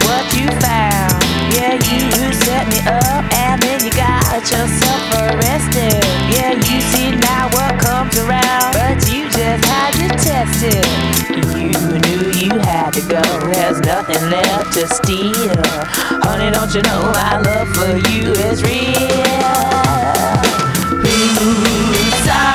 what you found. Yeah, you set me up and then you got yourself arrested. Yeah, you see now what comes around, but you just had to test it. You knew you had to go, there's nothing left to steal. Honey, don't you know my love for you is real? Ooh.